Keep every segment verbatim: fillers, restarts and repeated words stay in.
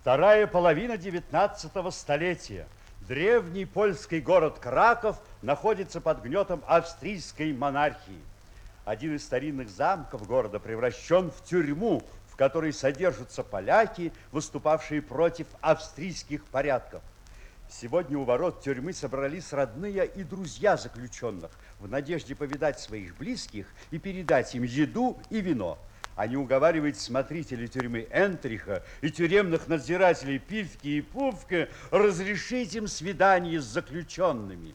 Вторая половина девятнадцатого столетия. Древний польский город Краков находится под гнетом австрийской монархии. Один из старинных замков города превращен в тюрьму, в которой содержатся поляки, выступавшие против австрийских порядков. Сегодня у ворот тюрьмы собрались родные и друзья заключенных в надежде повидать своих близких и передать им еду и вино. Они уговаривают смотрителей тюрьмы Энтриха и тюремных надзирателей Пивки и Пувка разрешить им свидание с заключенными.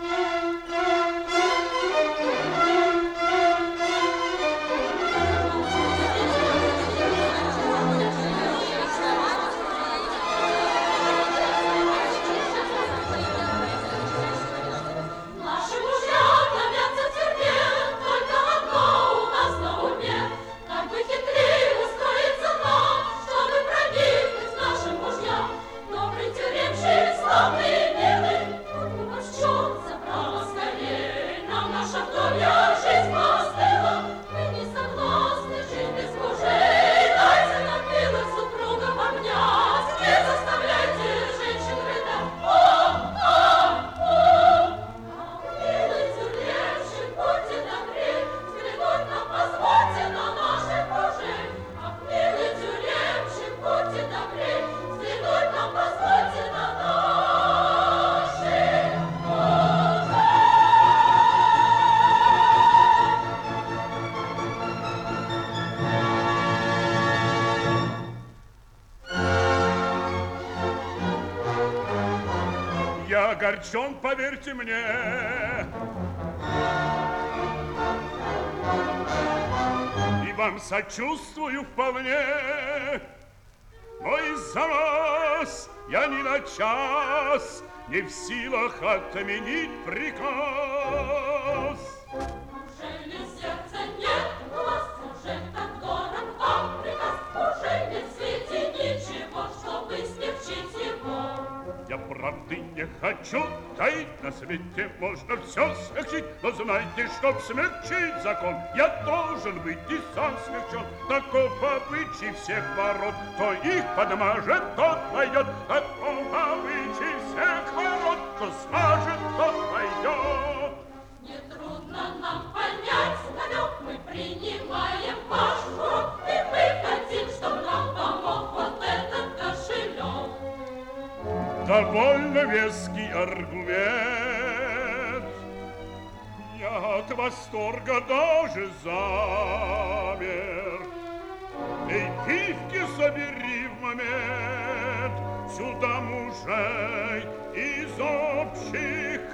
Огорчен, поверьте мне. И вам сочувствую вполне. Но из-за вас я ни на час не в силах отменить приказ. Неужели сердца нет у вас? Неужели так дорог вам приказ? Неужели в свете ничего, чтобы смягчить его? Я правды не хочу таить, на свете можно все смягчить, но знайте, чтоб смягчить закон, я должен быть и сам смягчен. Таков обычай всех ворот, кто их подмажет, тот пойдет. Таков обычай всех ворот, кто смажет, тот пойдет. Нетрудно нам понять намек, мы принимаем ваш урок, и мы хотим, чтоб нам помог вот этот кошелек. Довольно веский аргумент. Я от восторга даже замер. Эй, Пивки, собери в момент сюда мужей из общих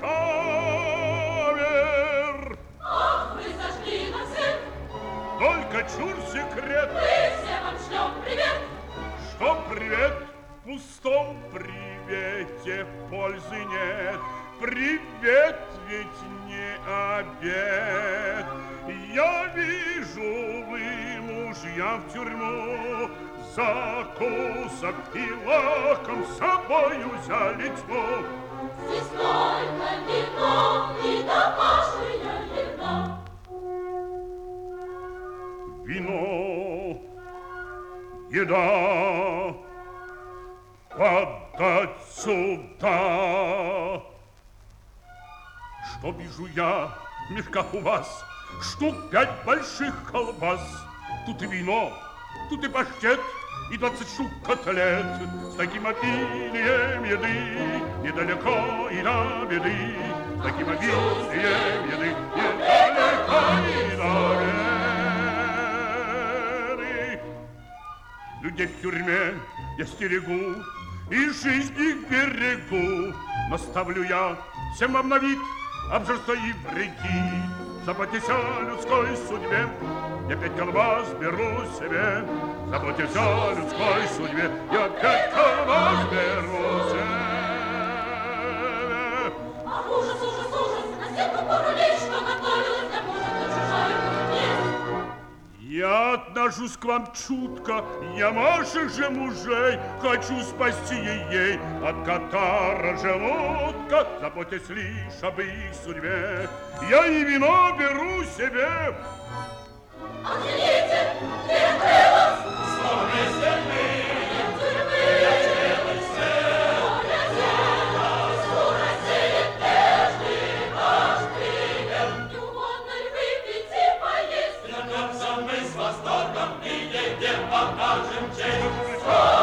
камер. Ах, вы зажгли нам свет. Только чур секрет. Мы все вам шлем привет. Что привет? В пустом привете пользы нет. Привет ведь не обед. Я вижу, вы, мужья, в тюрьму закусок и лаком с собою взяли тьму. Здесь только вино и домашняя еда. Вино, еда. Подать сюда. Что вижу я в мешках у вас? Штук пять больших колбас. Тут и вино, тут и паштет, и двадцать штук котлет. С таким обилием еды недалеко и до беды. С таким обилием еды недалеко и до беды. Людей в тюрьме я стерегу и жизнь их берегу. Наставлю я всем вам на вид обжорство и вреки. Заботьтесь о людской судьбе, я пять колбас беру себе. Заботьтесь о людской судьбе, я пять колбас беру себе. Ах, ужас, ужас, ужас, на стенку порулей, что готовилось для мужа, то чужая есть. Я отношусь к вам чутко, я ваших же мужей хочу спасти ей от катара желудка. Заботьтесь лишь об их судьбе, я и вино беру себе. Отделите, перекрылось, словно стены, тюрьмы. покажем честь.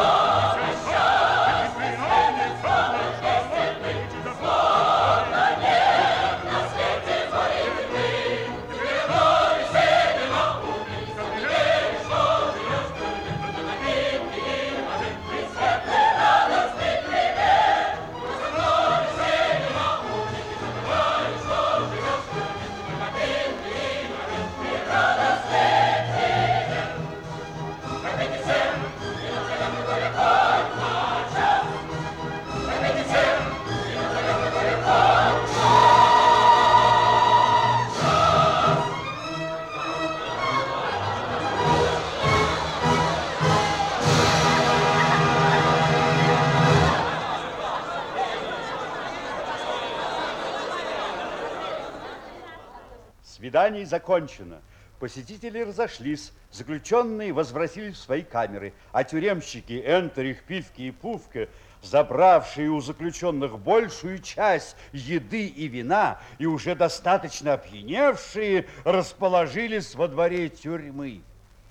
Свидание закончено. Посетители разошлись, заключенные возвратились в свои камеры, а тюремщики Энтерих, Пивки и Пувка, забравшие у заключенных большую часть еды и вина и уже достаточно опьяневшие, расположились во дворе тюрьмы.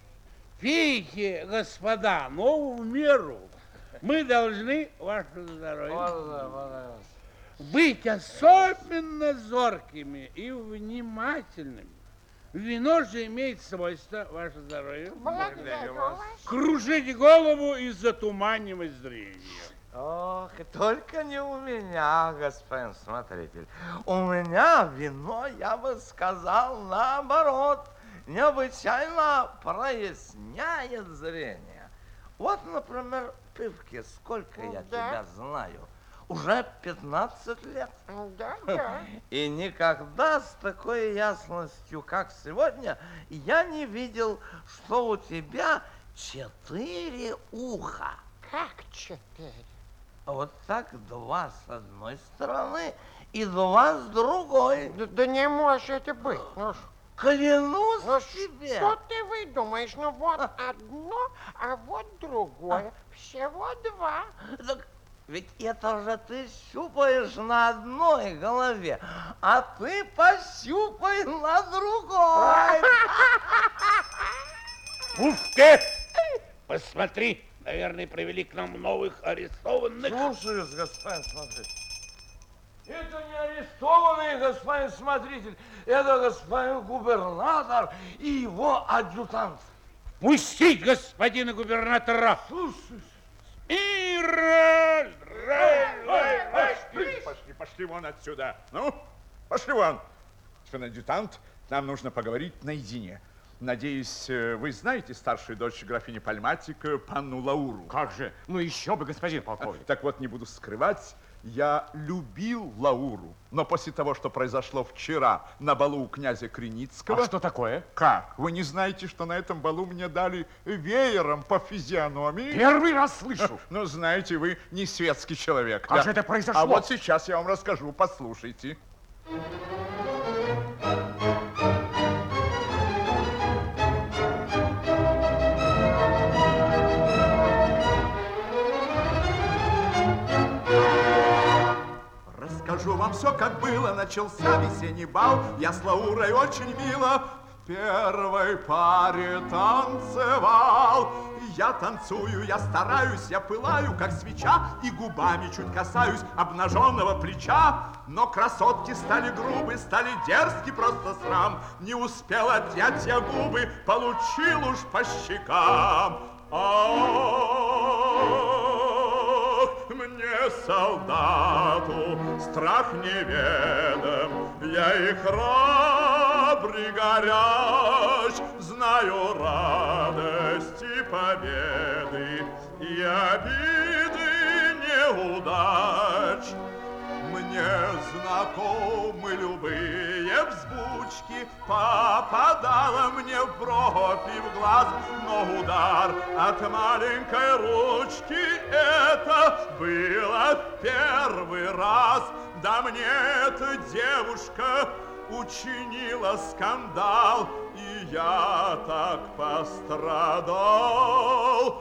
Пейте, господа, но в меру. Мы должны, ваше здоровье, быть особенно зоркими и внимательными. Вино же имеет свойство, ваше здоровье, Благодарю вас. кружить голову и затуманивать зрение. Ох, только не у меня, господин смотритель. У меня вино, я бы сказал, наоборот, необычайно проясняет зрение. Вот, например, Пивки, сколько я Да. тебя знаю? Уже пятнадцать лет. Да, да. И никогда с такой ясностью, как сегодня, я не видел, что у тебя четыре уха. Как четыре? Вот так два с одной стороны и два с другой. Да, да не может быть. Ну, ш- Клянусь ну тебе. что ты выдумаешь? Ну вот одно, а вот другое. Всего два. Так ведь это же ты щупаешь на одной голове, а ты пощупай на другой. Пувка, посмотри, наверное, привели к нам новых арестованных. Слушаюсь, господин смотритель. Это не арестованный господин смотритель, это господин губернатор и его адъютант. Пустить господина губернатора. Слушаюсь. И раз, раз, раз, раз. Пошли, пошли, пошли вон отсюда. Ну, пошли вон. Господин адъютант, нам нужно поговорить наедине. Надеюсь, вы знаете старшую дочь графини Пальматика, панну Лауру? Как же? Ну еще бы, господин полковник. Так вот, не буду скрывать, я любил Лауру, но после того, что произошло вчера на балу у князя Креницкого... А что такое? Как? Вы не знаете, что на этом балу мне дали веером по физиономии? Первый раз слышу. Ну, знаете, вы не светский человек. Как да? же это произошло? А вот сейчас я вам расскажу, послушайте. Расскажу вам все, как было. Начался весенний бал. Я с Лаурой очень мило в первой паре танцевал. Я танцую, я стараюсь, я пылаю, как свеча, и губами чуть касаюсь обнаженного плеча. Но красотки стали грубы, стали дерзки, просто срам. Не успел отнять я губы, получил уж по щекам. Ах, мне, солдату, страх неведом, я и храбрый горяч, знаю радости победы и обиды неудач. Мне знакомы любые взбучки, попадала мне в бровь и в глаз, но удар от маленькой ручки — это было первый раз. Да мне эта девушка учинила скандал, и я так пострадал.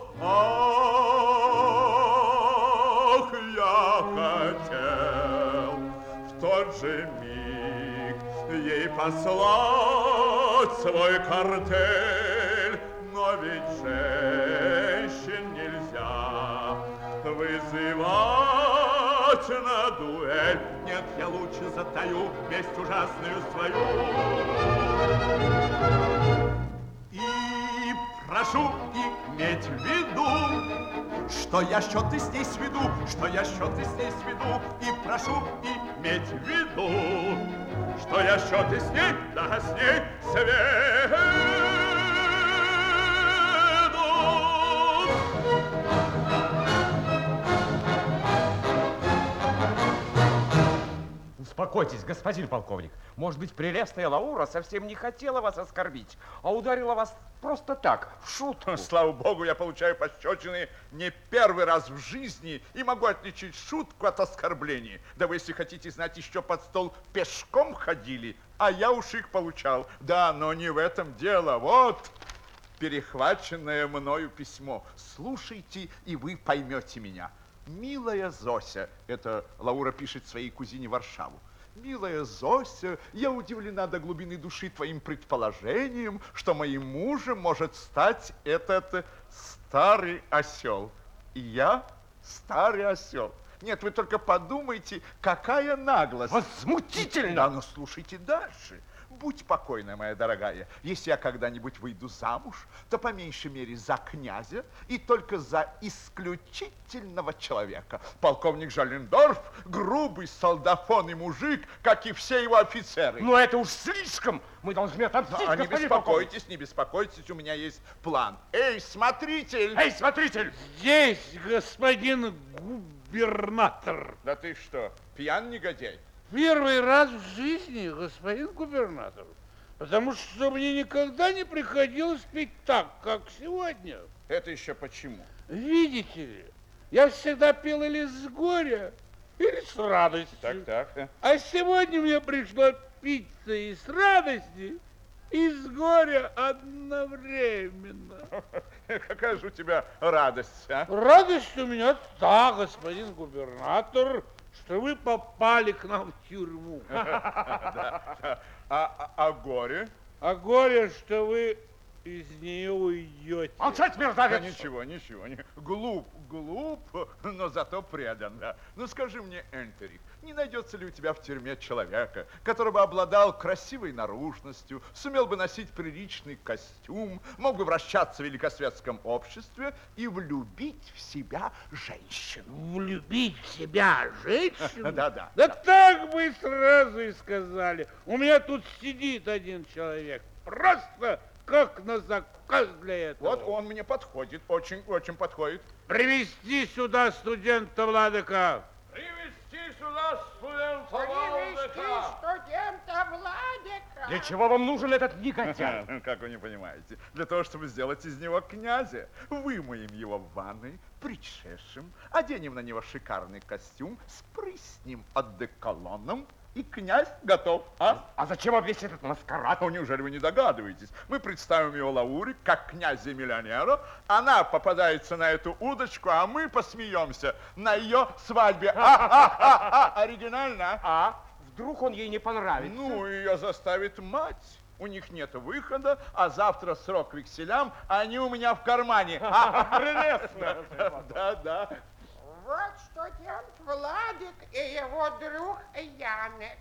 Ах, я хотел в тот же миг ей послать свой картель, но ведь же вызывать на дуэль. Нет, я лучше затаю месть ужасную свою. И прошу иметь в виду, что я счеты с ней сведу, что я счеты с ней сведу. И прошу иметь в виду, что я счеты с ней, да, с ней сведу. Успокойтесь, господин полковник. Может быть, прелестная Лаура совсем не хотела вас оскорбить, а ударила вас просто так, в шутку. Слава богу, я получаю пощечины не первый раз в жизни и могу отличить шутку от оскорбления. Да вы, если хотите знать, еще под стол пешком ходили, а я уж их получал. Да, но не в этом дело. Вот перехваченное мною письмо. Слушайте, и вы поймете меня. Милая Зося, это Лаура пишет своей кузине Варшаву. Милая Зося, я удивлена до глубины души твоим предположением, что моим мужем может стать этот старый осел. И я старый осел. Нет, вы только подумайте, какая наглость. Возмутительно! Да, но слушайте дальше. Будь покойна, моя дорогая, если я когда-нибудь выйду замуж, то по меньшей мере за князя и только за исключительного человека. Полковник Жалендорф – грубый солдафон и мужик, как и все его офицеры. Но это уж слишком! Мы должны отомстить, А не господин беспокойтесь, полковник. не беспокойтесь, у меня есть план. Эй, смотритель! Эй, смотритель! Здесь, господин губернатор. Да ты что, пьян негодяй? Первый раз в жизни, господин губернатор. Потому что мне никогда не приходилось пить так, как сегодня. Это еще почему? Видите ли, я всегда пил или с горя, или с радости. Так, так. А сегодня мне пришлось пить и с радости, и с горя одновременно. Какая же у тебя радость, а? Радость у меня та, господин губернатор, что вы попали к нам в тюрьму. А, а, а горе? А горе, что вы из нее уйдете. Молчать, Да мерзавец! ничего, ничего. Не... Глуп, глуп, но зато предан. Да. Ну скажи мне, Энтерик, не найдется ли у тебя в тюрьме человека, который бы обладал красивой наружностью, сумел бы носить приличный костюм, мог бы вращаться в великосветском обществе и влюбить в себя женщину? Влюбить в себя женщину? Да-да. Да так бы и сразу и сказали. У меня тут сидит один человек. Просто как на заказ для этого. Вот он мне подходит, очень, очень подходит. Привести сюда студента Владыка. Привести сюда студента Привести студента Владика. Для чего вам нужен этот негодяй? Как вы не понимаете? Для того, чтобы сделать из него князя. Вымоем его в ванной, причешем, оденем на него шикарный костюм, спрыснем одеколоном, и князь готов. А? А зачем весь этот маскарад? Ну, неужели вы не догадываетесь? Мы представим его Лауре как князя-миллионера, она попадается на эту удочку, а мы посмеемся на ее свадьбе. А-а-а-а! Оригинально, а? А? Вдруг он ей не понравится? Ну, ее заставит мать. У них нет выхода, а завтра срок векселям, а они у меня в кармане. А, прелестно. Да, да. Вот студент Владик и его друг Янек.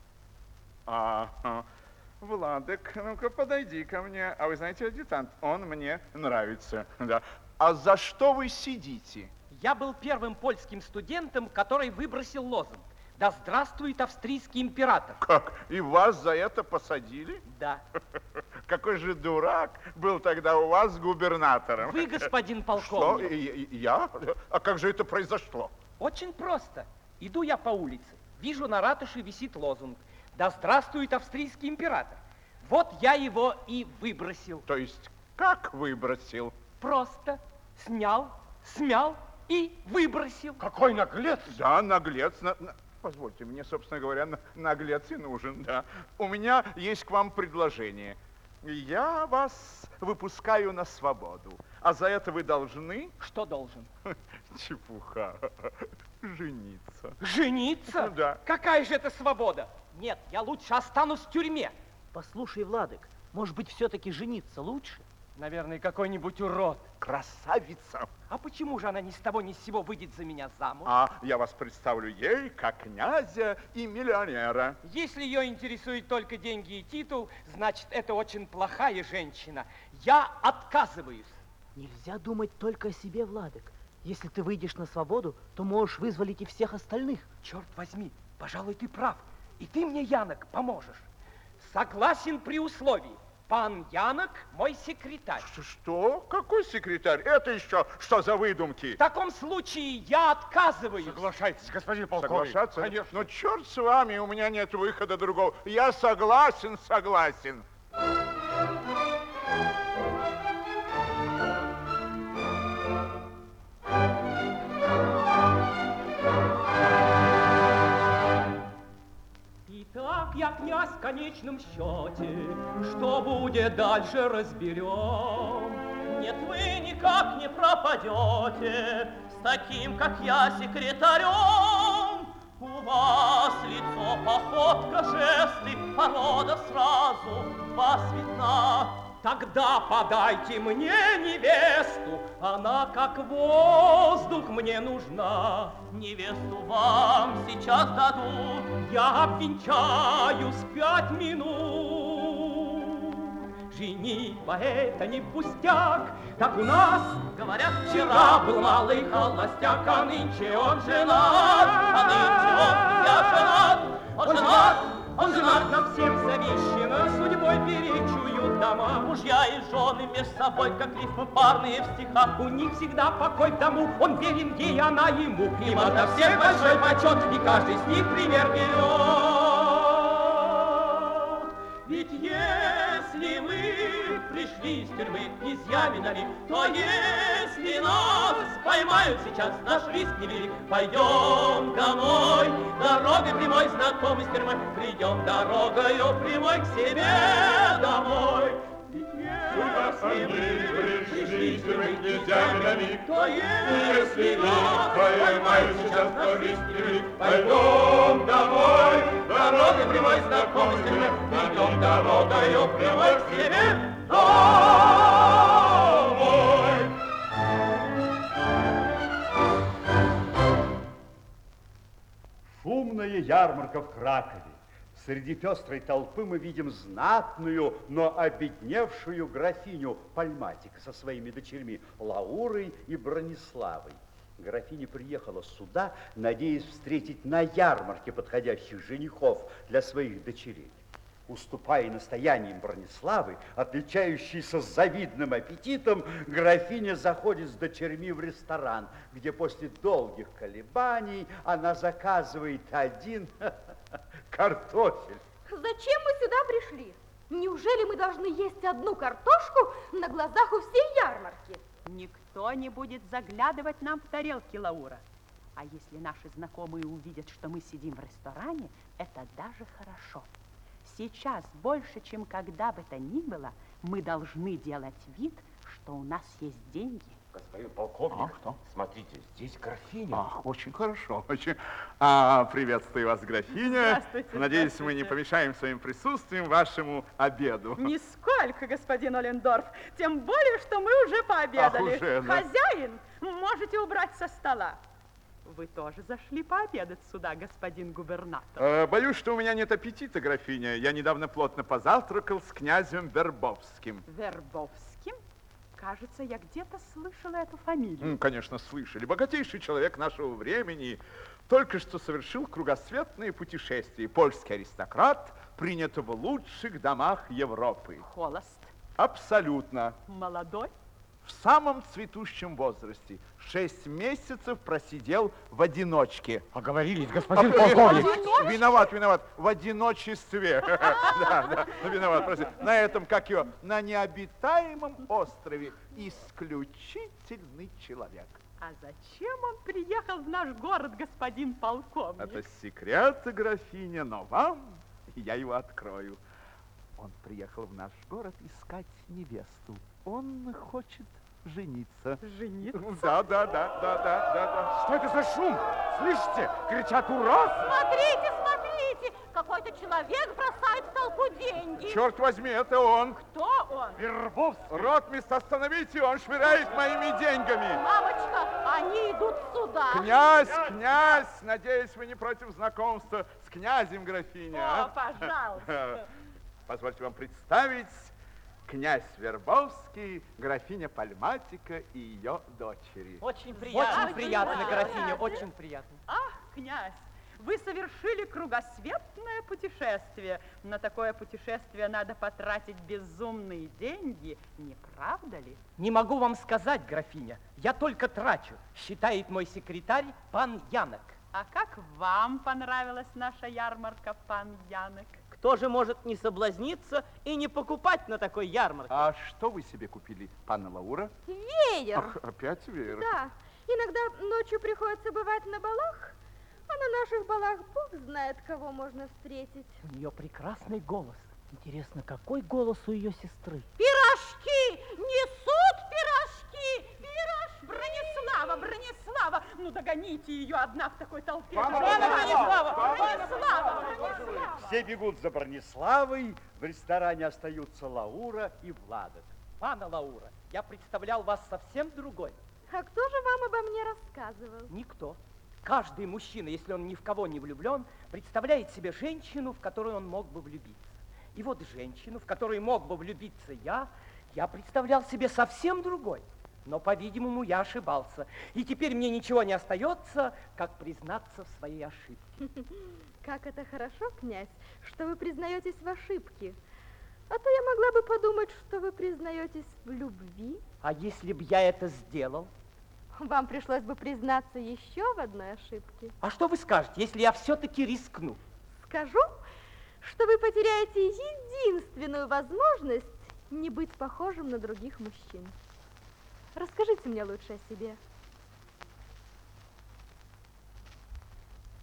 Ага. Владик, ну-ка подойди ко мне. А вы знаете, адъютант, он мне нравится. Да. А за что вы сидите? Я был первым польским студентом, который выбросил лозунг «Да здравствует австрийский император». Как? И вас за это посадили? Да. Какой же дурак был тогда у вас губернатором? Вы, господин Что? полковник. И- и- Я? А как же это произошло? Очень просто. Иду я по улице, вижу, на ратуше висит лозунг «Да здравствует австрийский император». Вот я его и выбросил. То есть как выбросил? Просто снял, смял и выбросил. Какой наглец! Да, наглец. на- на- Позвольте, мне, собственно говоря, на- наглец и нужен, да. У меня есть к вам предложение. Я вас выпускаю на свободу, а за это вы должны... Что должен? Чепуха. Жениться. Жениться? Ну да. Какая же это свобода? Нет, я лучше останусь в тюрьме. Послушай, Владык, может быть, все-таки жениться лучше? Наверное, какой-нибудь урод. Красавица. А почему же она ни с того ни с сего выйдет за меня замуж? А я вас представлю ей как князя и миллионера. Если ее интересуют только деньги и титул, значит, это очень плохая женщина. Я отказываюсь. Нельзя думать только о себе, Владык. Если ты выйдешь на свободу, то можешь вызволить и всех остальных. Черт возьми, пожалуй, ты прав. И ты мне, Янок, поможешь. Согласен при условии. Пан Янок мой секретарь. Ш- Что? Какой секретарь? Это еще что за выдумки? В таком случае я отказываюсь. Соглашайтесь, господин полковник. Соглашаться? Конечно. Ну, черт с вами, у меня нет выхода другого. Я согласен, согласен. Итак, я князь в конечном счете, что будет дальше разберем. Нет, вы никак не пропадете с таким, как я, секретарем. У вас лицо, походка, жесты, порода сразу вас видна. Тогда подайте мне невесту, она как воздух мне нужна. Невесту вам сейчас дадут, я обвенчаюсь в пять минут. Женитьба это не пустяк, так у нас, говорят, вчера был малый холостяк, а нынче он женат, а нынче он, я женат, он женат. Он женат, нам всем завещено, судьбой перечуют дома. Мужья и жены между собой, как рифмы парные в стихах. У них всегда покой в дому, он верен ей, она ему. Им ото всех большой почет, и каждый с них пример берет. Ведь если мы пришли из тюрьмы князьями на миг, то если нас поймают сейчас, наш риск невелик. Пойдем домой, дорогой прямой, знакомый с тюрьмой. Придем дорогою прямой к себе домой. Ведь если мы пришли из тюрьмы князьями на миг, то если нас поймают сейчас, наш риск невелик. Пойдем домой, дорогой прямой, знакомый с тюрьмой. Придем дорогою прямой к себе домой. Шумная ярмарка в Кракове. Среди пестрой толпы мы видим знатную, но обедневшую графиню Пальматика со своими дочерьми Лаурой и Брониславой. Графиня приехала сюда, надеясь встретить на ярмарке подходящих женихов для своих дочерей. Уступая настояниям Брониславы, отличающейся завидным аппетитом, графиня заходит с дочерьми в ресторан, где после долгих колебаний она заказывает один картофель. Зачем мы сюда пришли? Неужели мы должны есть одну картошку на глазах у всей ярмарки? Никто не будет заглядывать нам в тарелки, Лаура. А если наши знакомые увидят, что мы сидим в ресторане, это даже хорошо. Сейчас, больше, чем когда бы то ни было, мы должны делать вид, что у нас есть деньги. Господин полковник, А, что? смотрите, здесь графиня. Ах, очень хорошо, очень. А, приветствую вас, графиня. Здравствуйте, Надеюсь, здравствуйте. мы не помешаем своим присутствием вашему обеду. Нисколько, господин Олендорф. Тем более, что мы уже пообедали. Ах, уже, да. Хозяин, можете убрать со стола. Вы тоже зашли пообедать сюда, господин губернатор. Э, боюсь, что у меня нет аппетита, графиня. Я недавно плотно позавтракал с князем Вербовским. Вербовским? Кажется, я где-то слышала эту фамилию. М, Конечно, слышали. Богатейший человек нашего времени только что совершил кругосветное путешествие. Польский аристократ принят в лучших домах Европы. Холост. Абсолютно. Молодой. В самом цветущем возрасте. Шесть месяцев просидел в одиночке. Оговорились, господин А, полковник. Виноват, виноват. В одиночестве. Да, да, виноват, прости. На этом, как его, на необитаемом острове. Исключительный человек. А зачем он приехал в наш город, господин полковник? Это секрет, графиня, но вам я его открою. Он приехал в наш город искать невесту. Он хочет жениться. Жениться? Да, да, да, да, да, да, да. Что это за шум? Слышите? Кричат «Ура!» Смотрите, смотрите! Какой-то человек человек бросает в толпу деньги. Черт возьми, это он. Кто он? Вербовский. Ротмистр, остановите, он швыряет моими деньгами. Мамочка, они идут сюда. Князь, князь, надеюсь, вы не против знакомства с князем, графиня. О, пожалуйста. Позвольте вам представить князь Вербовский, графиня Пальматика и ее дочери. Очень приятно. Очень приятно, графиня, очень приятно. Ах, князь, вы совершили кругосветное путешествие. На такое путешествие надо потратить безумные деньги, не правда ли? Не могу вам сказать, графиня. Я только трачу, считает мой секретарь пан Янок. А как вам понравилась наша ярмарка, пан Янок? Кто же может не соблазниться и не покупать на такой ярмарке? А что вы себе купили, панна Лаура? Веер. Ах, опять веер? Да, иногда ночью приходится бывать на балах, а на наших балах Бог знает, кого можно встретить. У нее прекрасный голос. Интересно, какой голос у ее сестры? Пирожки! Несут пирожки! Пирож! Бронислава, Бронислава! Ну, догоните ее одна в такой толпе. Бронислава! Бронислава! Бронислава! Все бегут за Брониславой, в ресторане остаются Лаура и Владок. Пана Лаура, я представлял вас совсем другой. А кто же вам обо мне рассказывал? Никто. Каждый мужчина, если он ни в кого не влюблен, представляет себе женщину, в которую он мог бы влюбиться. И вот женщину, в которую мог бы влюбиться я, я представлял себе совсем другой. Но, по-видимому, я ошибался. И теперь мне ничего не остается, как признаться в своей ошибке. Как это хорошо, князь, что вы признаетесь в ошибке. А то я могла бы подумать, что вы признаетесь в любви. А если бы я это сделал? Вам пришлось бы признаться еще в одной ошибке. А что вы скажете, если я все-таки рискну? Скажу, что вы потеряете единственную возможность не быть похожим на других мужчин. Расскажите мне лучше о себе.